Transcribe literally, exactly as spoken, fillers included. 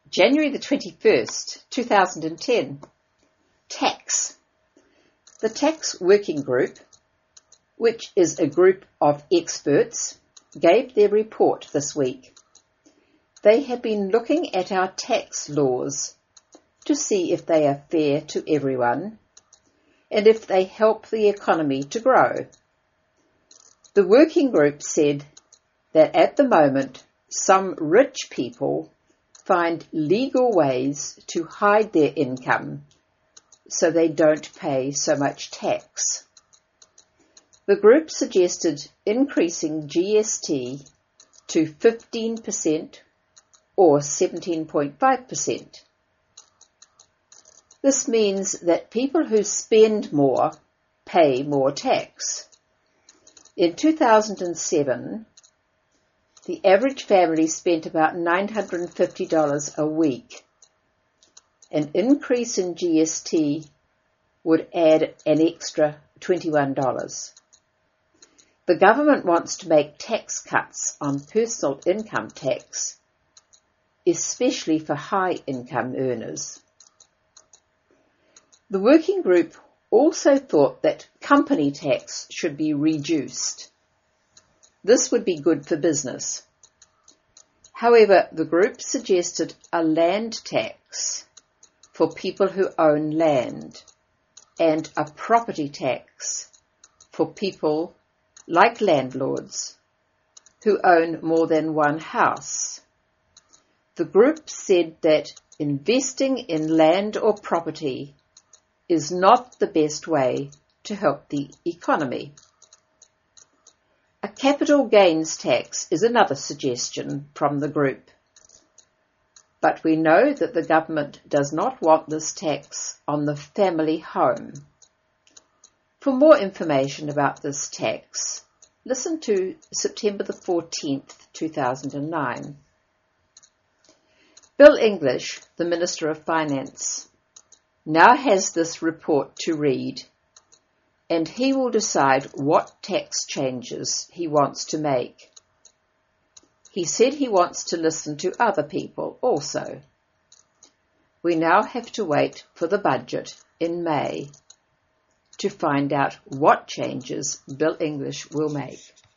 January the twenty-first, two thousand ten. Tax. The Tax Working Group, which is a group of experts, gave their report this week. They have been looking at our tax laws to see if they are fair to everyone and if they help the economy to grow. The working group said that at the moment some rich people find legal ways to hide their income so they don't pay so much tax. The group suggested increasing G S T to fifteen percent or seventeen point five percent. This means that people who spend more pay more tax. In two thousand seven, the average family spent about nine hundred fifty dollars a week. An increase in G S T would add an extra twenty-one dollars. The government wants to make tax cuts on personal income tax, especially for high-income earners. The working group also thought that company tax should be reduced. This would be good for business. However, the group suggested a land tax for people who own land and a property tax for people like landlords who own more than one house. The group said that investing in land or property is not the best way to help the economy. A capital gains tax is another suggestion from the group. But we know that the government does not want this tax on the family home. For more information about this tax, listen to September the fourteenth, two thousand nine. Bill English, the Minister of Finance, now has this report to read, and he will decide what tax changes he wants to make. He said he wants to listen to other people also. We now have to wait for the budget in May to find out what changes Bill English will make.